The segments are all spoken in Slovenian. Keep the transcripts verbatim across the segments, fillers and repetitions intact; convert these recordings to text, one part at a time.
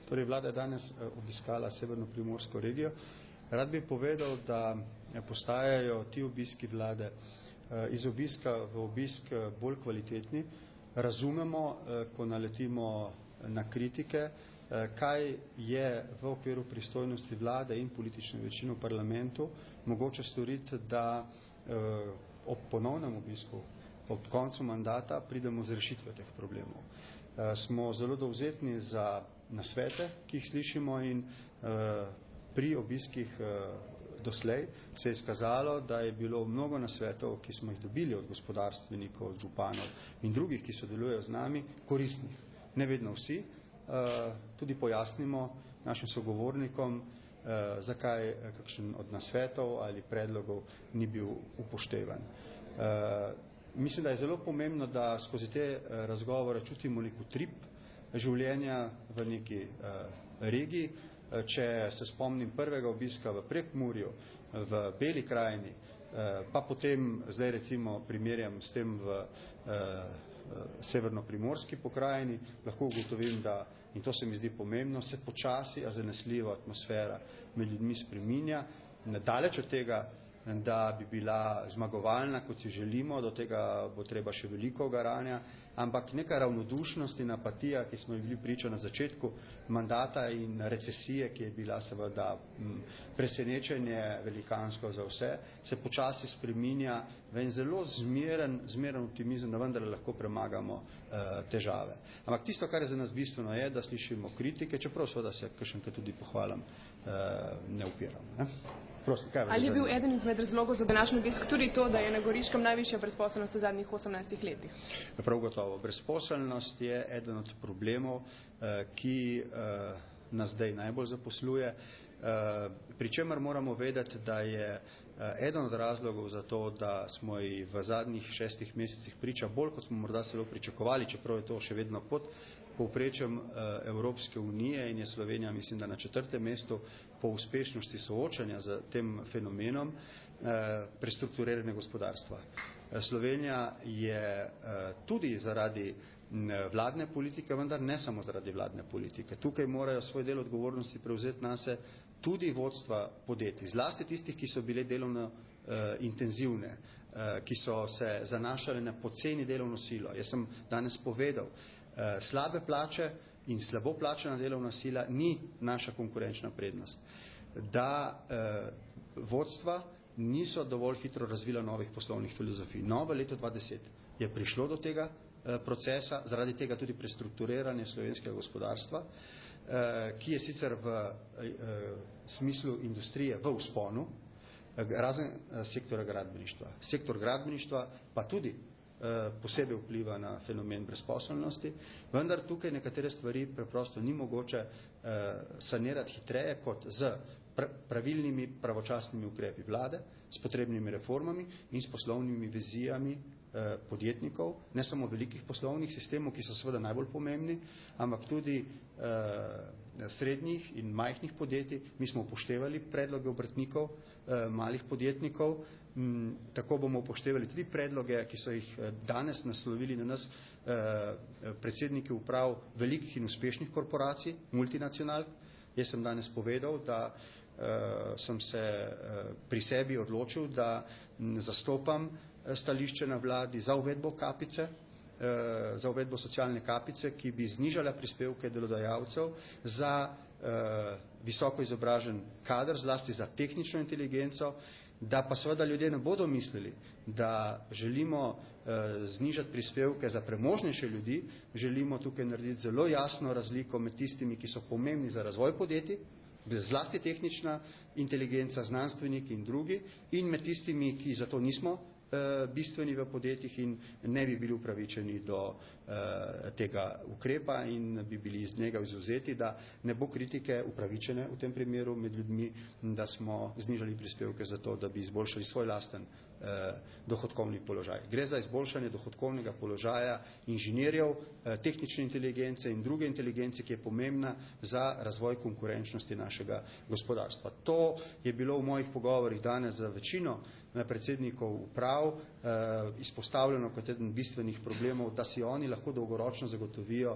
Torej, vlada je danes obiskala severno-primorsko regijo. Rad bi povedal, da postajajo ti obiski vlade iz obiska v obisk bolj kvalitetni. Razumemo, ko naletimo na kritike, kaj je v okviru pristojnosti vlade in politične večine v parlamentu mogoče storiti, da ob ponovnem obisku, ob koncu mandata pridemo z rešitve teh problemov. Smo zelo dovzetni za nasvete, ki jih slišimo, in pri obiskih doslej se je izkazalo, da je bilo mnogo nasvetov, ki smo jih dobili od gospodarstvenikov, od županov in drugih, ki sodelujejo z nami, koristnih. Ne vedno vsi, tudi pojasnimo našim sogovornikom, zakaj kakšen od nasvetov ali predlogov ni bil upoštevan. Mislim, da je zelo pomembno, da skozi te razgovore čutimo nek utrip življenja v neki regiji. Če se spomnim prvega obiska v Prekmurju, v Beli krajini, pa potem zdaj recimo primerjam s tem v severno-primorski pokrajini, lahko ugotovim, da, in to se mi zdi pomembno, se počasi, a zanesljivo atmosfera med ljudmi spreminja. Daleč od tega, da bi bila zmagovalna, kot si želimo, do tega bo treba še veliko garanja, ampak neka ravnodušnost in apatija, ki smo jih bili priča na začetku mandata, in recesije, ki je bila seveda presenečenje velikansko za vse, se počasi spreminja v en zelo zmeren, zmeren optimizem, da vendar lahko premagamo uh, težave. Ampak tisto, kar je za nas bistveno, je, da slišimo kritike, čeprav seveda se kakšenkrat tudi pohvalam, uh, ne upiram. Ne? Prosim, kaj Ali je bil eden izmed razlogov za današnji obisk tudi to, da je na Goriškem najvišja brezposelnost v zadnjih osemnajstih letih? Prav gotovo. Brezposelnost je eden od problemov, ki nas zdaj najbolj zaposluje. Pri čemer moramo vedeti, da je eden od razlogov za to, da smo ji v zadnjih šestih mesecih priča bolj, kot smo morda celo pričakovali, čeprav je to še vedno pod povprečjem Evropske unije, in je Slovenija, mislim, da na četrtem mestu po uspešnosti soočanja z tem fenomenom prestrukturiranja gospodarstva. Slovenija je tudi zaradi vladne politike, vendar ne samo zaradi vladne politike. Tukaj morajo svoj del odgovornosti prevzeti nase tudi vodstva podjetij, zlasti tistih, ki so bile delovno uh, intenzivne, uh, ki so se zanašale na poceni delovno silo. Jaz sem danes povedal, uh, slabe plače in slabo plačana delovna sila ni naša konkurenčna prednost. Da uh, vodstva niso dovolj hitro razvila novih poslovnih filozofij. No, v letu dva tisoč deset je prišlo do tega uh, procesa, zaradi tega tudi prestrukturiranje slovenskega gospodarstva, ki je sicer v smislu industrije v vzponu, razen sektora gradbeništva. Sektor gradbeništva pa tudi posebej vpliva na fenomen brezposelnosti, vendar tukaj nekatere stvari preprosto ni mogoče sanirati hitreje kot z pravilnimi pravočasnimi ukrepi vlade, s potrebnimi reformami in s poslovnimi vizijami podjetnikov, ne samo velikih poslovnih sistemov, ki so seveda najbolj pomembni, ampak tudi eh, srednjih in majhnih podjetij. Mi smo upoštevali predloge obrtnikov, eh, malih podjetnikov, m, tako bomo upoštevali tudi predloge, ki so jih danes naslovili na nas eh, predsedniki uprav velikih in uspešnih korporacij, multinacionalk. Jaz sem danes povedal, da eh, sem se eh, pri sebi odločil, da m, zastopam stališče na vladi za uvedbo kapice, za uvedbo socialne kapice, ki bi znižala prispevke delodajalcev za visoko izobražen kader, zlasti za tehnično inteligenco, da pa seveda ljudje ne bodo mislili, da želimo znižati prispevke za premožnejše ljudi, želimo tukaj narediti zelo jasno razliko med tistimi, ki so pomembni za razvoj podjetij, zlasti tehnična inteligenca, znanstveniki in drugi, in med tistimi, ki za to nismo bistveni v podjetjih in ne bi bili upravičeni do uh, tega ukrepa in bi bili iz njega izvzeti, da ne bo kritike upravičene v tem primeru med ljudmi, da smo znižali prispevke za to, da bi izboljšali svoj lasten uh, dohodkovni položaj. Gre za izboljšanje dohodkovnega položaja inženirjev, uh, tehnične inteligence in druge inteligence, ki je pomembna za razvoj konkurenčnosti našega gospodarstva. To je bilo v mojih pogovorih danes za večino predsednikov uprav eh, izpostavljeno kot eden bistvenih problemov, da si oni lahko dolgoročno zagotovijo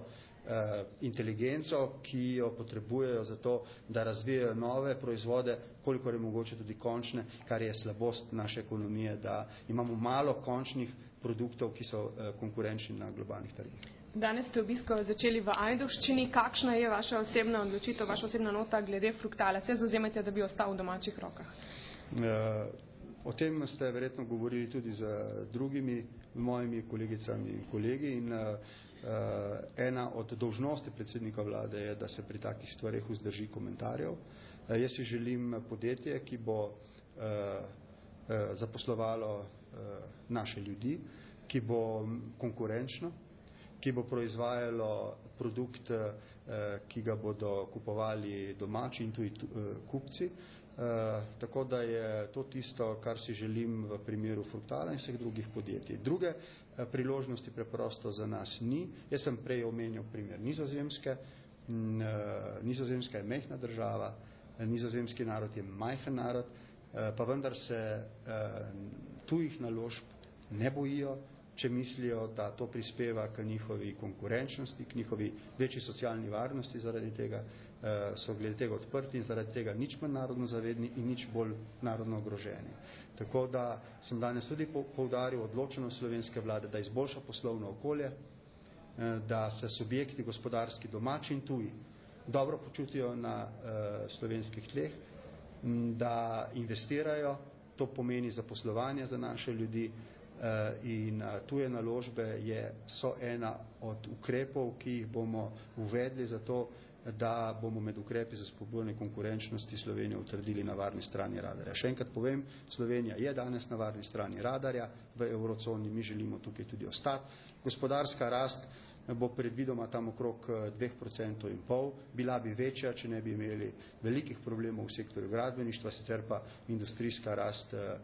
inteligenco, ki jo potrebujejo za to, da razvijajo nove proizvode, kolikor je mogoče tudi končne, kar je slabost naše ekonomije, da imamo malo končnih produktov, ki so konkurenčni na globalnih trgih. Danes ste obisko začeli v Ajdovščini. Kakšna je vaša osebna odločitev, vaša osebna nota glede fruktala? Se zavzemate, da bi ostal v domačih rokah? O tem ste verjetno govorili tudi z drugimi mojimi kolegicami in kolegi in ena od dolžnosti predsednika vlade je, da se pri takih stvareh vzdrži komentarjev. Jaz si želim podjetje, ki bo zaposlovalo naše ljudi, ki bo konkurenčno, ki bo proizvajalo produkt, ki ga bodo kupovali domači in tuji kupci. Tako da je to tisto, kar si želim v primeru Fruktala in vseh drugih podjetij. Druge priložnosti preprosto za nas ni. Jaz sem prej omenil primer Nizozemske. Nizozemska je majhna država, nizozemski narod je majhen narod, pa vendar se tujih naložb ne bojijo, če mislijo, da to prispeva k njihovi konkurenčnosti, k njihovi večji socialni varnosti, zaradi tega so glede tega odprti in zaradi tega nič manj narodno zavedni in nič bolj narodno ogroženi. Tako da sem danes tudi poudaril odločenost slovenske vlade, da izboljša poslovno okolje, da se subjekti gospodarski domači in tuji dobro počutijo na slovenskih tleh, da investirajo, to pomeni zaposlovanje za naše ljudi, in tuje naložbe je, so ena od ukrepov, ki jih bomo uvedli za to, da bomo med ukrepi za spodbujanje konkurenčnosti Slovenijo utrdili na varni strani radarja. Še enkrat povem, Slovenija je danes na varni strani radarja, v evroconi mi želimo tukaj tudi ostati. Gospodarska rast bo predvidoma tam okrog dve procenti in pol, bila bi večja, če ne bi imeli velikih problemov v sektorju gradbeništva, sicer pa industrijska rast eh,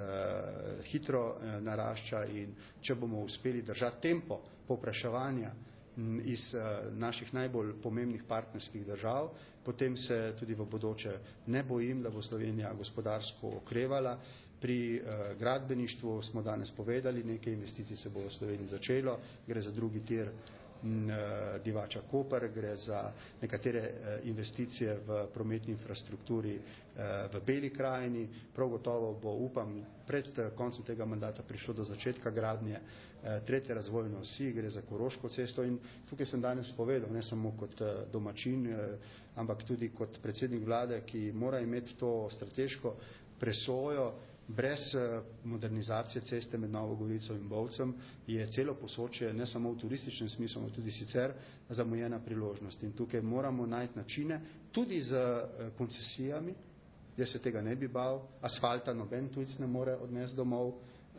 hitro eh, narašča in če bomo uspeli držati tempo povpraševanja iz eh, naših najbolj pomembnih partnerskih držav, potem se tudi v bodoče ne bojim, da bo Slovenija gospodarsko okrevala. Pri eh, gradbeništvu smo danes povedali, nekaj investicij se bo v Sloveniji začelo, gre za drugi tir m, eh, Divača Koper, gre za nekatere eh, investicije v prometni infrastrukturi eh, v Beli krajini. Prav gotovo bo, upam, pred eh, koncem tega mandata prišlo do začetka gradnje eh, tretje razvojne osi, gre za Koroško cesto in tukaj sem danes povedal, ne samo kot eh, domačin, eh, ampak tudi kot predsednik vlade, ki mora imeti to strateško presojo. Brez modernizacije ceste med Novo Gorico in Bovcem je celo Posočje, ne samo v turističnem smislu, ampak tudi sicer zamujena priložnost. In tukaj moramo najti načine, tudi z koncesijami, jaz se tega ne bi bal, asfalta noben tujc ne more odnesti domov,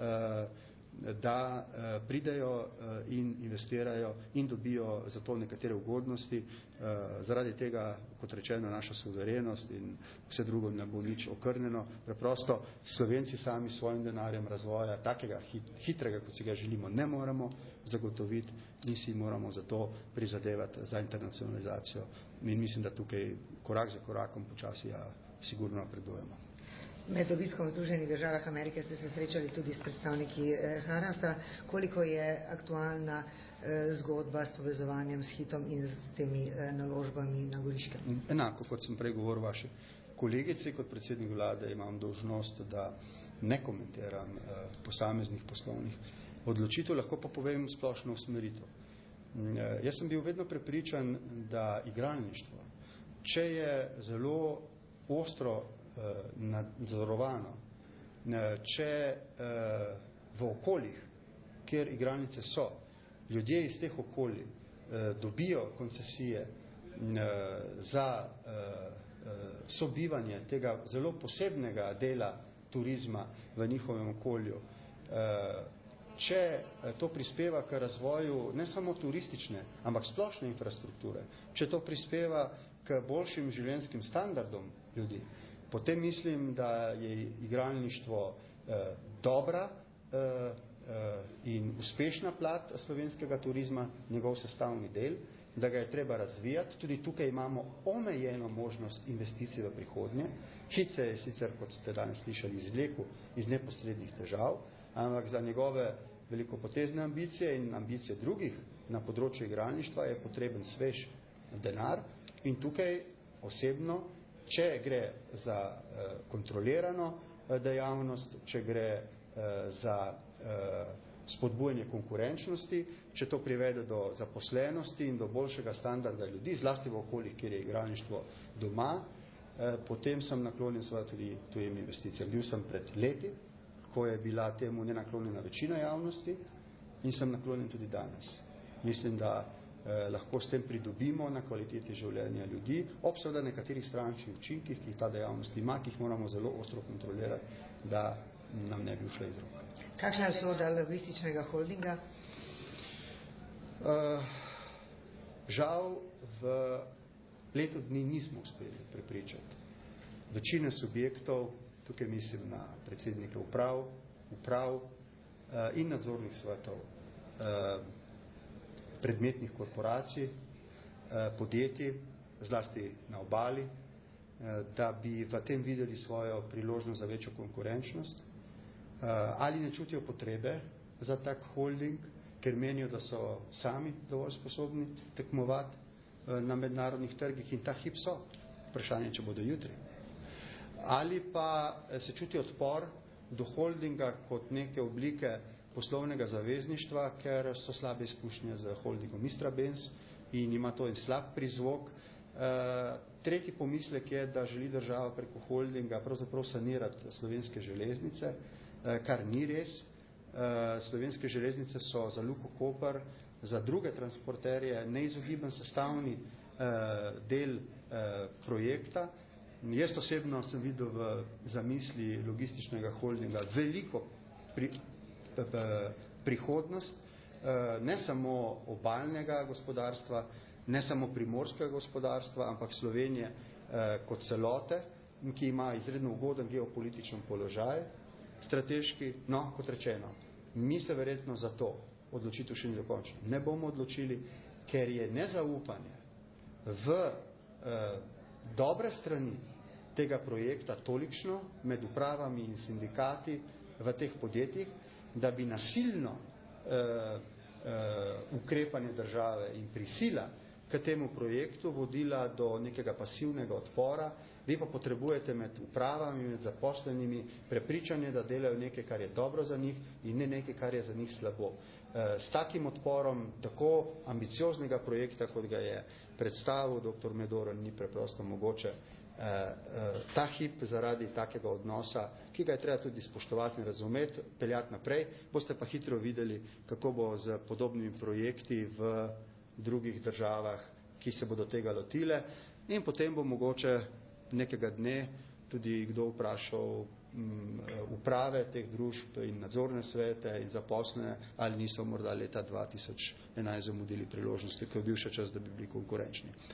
da pridejo in investirajo in dobijo za to nekatere ugodnosti. Zaradi tega, kot rečeno, naša suverenost in vse drugo ne bo nič okrnjeno. Preprosto Slovenci sami s svojim denarjem razvoja takega hitrega, kot si ga želimo, ne moremo zagotoviti in si moramo za to prizadevati za internacionalizacijo. In mislim, da tukaj korak za korakom počasi ja sigurno napredujemo. Med obiskom v Združenih državah Amerike ste se srečali tudi s predstavniki eh, Harasa. Koliko je aktualna eh, zgodba s povezovanjem s Hitom in s temi eh, naložbami na Goriškem? Enako, kot sem prej govoril vaši kolegici, kot predsednik vlade imam dolžnost, da ne komentiram eh, posameznih poslovnih odločitev, lahko pa povem splošno usmeritev. Eh, jaz sem bil vedno prepričan, da igralništvo, če je zelo ostro nadzorovano, če v okoljih, kjer igralnice so, ljudje iz teh okolij dobijo koncesije za sobivanje tega zelo posebnega dela turizma v njihovem okolju, če to prispeva k razvoju ne samo turistične, ampak splošne infrastrukture, če to prispeva k boljšim življenjskim standardom ljudi, potem mislim, da je igralništvo eh, dobra eh, eh, in uspešna plat slovenskega turizma, njegov sestavni del, da ga je treba razvijati. Tudi tukaj imamo omejeno možnost investicij v prihodnje. Hit se je sicer, kot ste danes slišali, izvlekel iz neposrednih težav, ampak za njegove velikopotezne ambicije in ambicije drugih na področju igralništva, je potreben svež denar in tukaj osebno, če gre za eh, kontrolirano eh, dejavnost, če gre eh, za eh, spodbujanje konkurenčnosti, če to privede do zaposlenosti in do boljšega standarda ljudi, zlasti v okoljih, kjer je igralništvo doma, eh, potem sem naklonjen seveda tudi tujim investicijam. Bil sem pred leti, ko je bila temu nenaklonjena večina javnosti in sem naklonjen tudi danes. Mislim, da eh, lahko s tem pridobimo na kvaliteti življenja ljudi, ob seveda nekaterih stranskih učinkih, ki jih ta dejavnost ima, ki jih moramo zelo ostro kontrolirati, da nam ne bi ušle iz rok. Kakšna je usoda logističnega holdinga? Uh, žal v letu dni nismo uspeli prepričati večine subjektov, tukaj mislim na predsednike uprav, uprav uh, in nadzornih svetov uh, predmetnih korporacij, uh, podjetij, zlasti na obali, uh, da bi v tem videli svojo priložnost za večjo konkurenčnost. Ali ne čutijo potrebe za tak holding, ker menijo, da so sami dovolj sposobni tekmovati na mednarodnih trgih in ta hip so. Vprašanje, če bodo jutri. Ali pa se čuti odpor do holdinga kot neke oblike poslovnega zavezništva, ker so slabe izkušnje z holdingom Istrabenz in ima to en slab prizvok. Tretji pomislek je, da želi država preko holdinga pravzaprav sanirati Slovenske železnice, kar ni res. Slovenske železnice so za Luko Koper, za druge transporterje neizogiben sestavni del projekta. Jaz osebno sem videl v zamisli logističnega holdinga veliko pri, prihodnost, ne samo obalnega gospodarstva, ne samo primorskega gospodarstva, ampak Slovenije kot celote, ki ima izredno ugoden geopolitičen položaj, strateški, no, kot rečeno, mi se verjetno za to odločitev še ni dokončno. Ne bomo odločili, ker je nezaupanje v eh, dobre strani tega projekta tolikšno med upravami in sindikati v teh podjetjih, da bi nasilno eh, eh, ukrepanje države in prisila k temu projektu vodila do nekega pasivnega odpora. Vi pa potrebujete med upravami, med zaposlenimi prepričanje, da delajo nekaj, kar je dobro za njih in ne nekaj, kar je za njih slabo. S takim odporom tako ambicioznega projekta, kot ga je predstavil doktor Medoran, ni preprosto mogoče ta hip zaradi takega odnosa, ki ga je treba tudi spoštovati in razumeti, peljati naprej. Boste pa hitro videli, kako bo z podobnimi projekti v drugih državah, ki se bodo tega lotile, in potem bo mogoče nekega dne tudi kdo vprašal m, uprave teh družb in nadzorne svete in zaposlene, ali niso morda leta dva tisoč enajst zamudili priložnosti, ko je bil še čas, da bi bili konkurenčni.